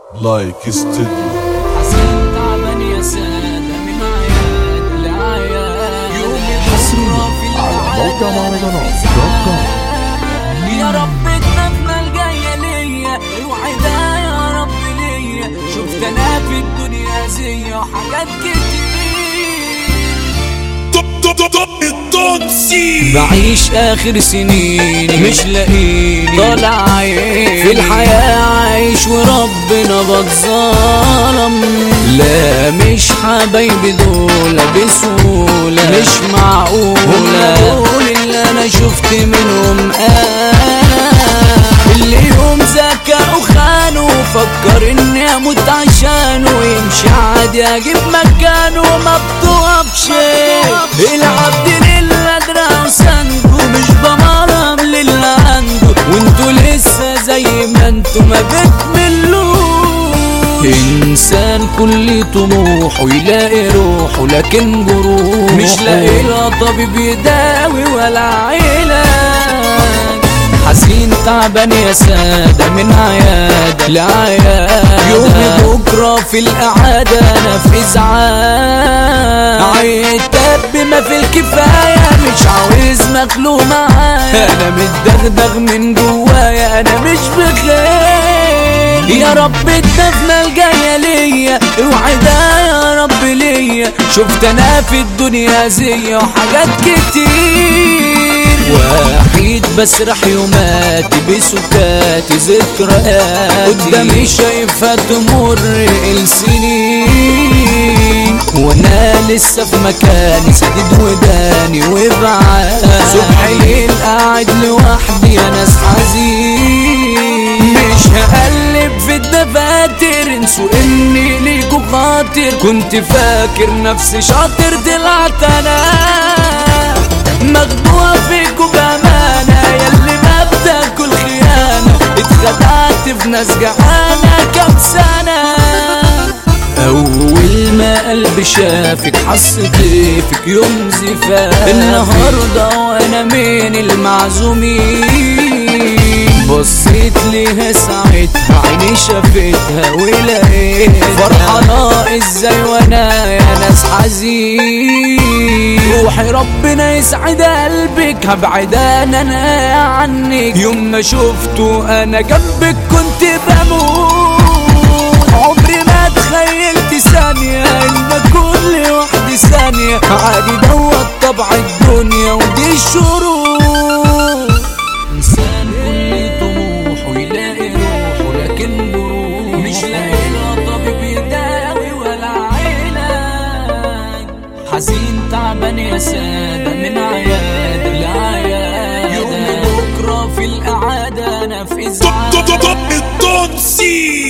لايك استديو. حزين تعبان يا سادة من عياد لعياد، يومي بكرة في العادة يا رب اتمنى الجاية ليا، اوعدها يا رب ليا. شفت انا في الدنيا زي وحاجات كتير، بعيش اخر سنيني مش لاقيني طالع عيني في الحياة عايش وربنا بتظلم. لا مش حبايبي دول بسهولة، مش معقولة دول اللي انا شفت منهم اللي يوم زكى وخانه وفكر اني اموت عشانه، يمشي عادي اجيب مكانه ما بتوقفش. العبد لله دراع سنده، مش بمرم للي عنده، وانتوا لسه زي ما انتوا ما بتملوش. انسان كل طموحه يلاقي روحه، لكن جروحه مش لاقي لا طبيب يداوي ولا علاج. حزين تعبان يا سادة من عيادة لعيادة، يومي بكرة في القعادة انا في ازعاج. عيتاب بما في الكفاية، مش عاوز مخلوق معايا، انا متدغدغ من جوايا، انا مش بخير. يا رب الدفنة الجاية ليا، اوعدها يا رب ليا. شفت انا في الدنيا زي وحاجات كتير، وحيد بسرح يوماتي بسكاتي ذكريات، قدامي شايفها تمر السنين، وانا لسه في مكاني سديد وداني وبعاد. صبح ليل قاعد لوحدي يا ناس حزين، مش هقلب في الدفاتر انسوا اني ليكوا خاطر. كنت فاكر نفسي شاطر طلعت انا مخدوع فيكوا بامانه، ياللي ما بتاكل خيانه. اتخدعت في ناس جعانه كام سنه، اول ما قلبي شافك حس كيفك يوم زفاف. النهارده وانا من المعزومين، بصيت ليها ساعتها عيني شافتها ولقيت فرحانه ازاي وانا يا ناس حزين. روحي ربنا يسعد قلبك، هبعد انا عنك. يوم ما شفته انا جنبك كنت بموت، عمري ما تخيلت ثانية ان كل واحد ثانية عادي دوت طبع الدنيا ودي الشروق. انسان كل طموحه يلاقي روحه، لكن جروحه مش لاقي لا طبيب يداوي ولا علاج. حزين تعبان يا سادة من عيادة لعيادة، يوم بكرة في القعادة انا في ازعاج.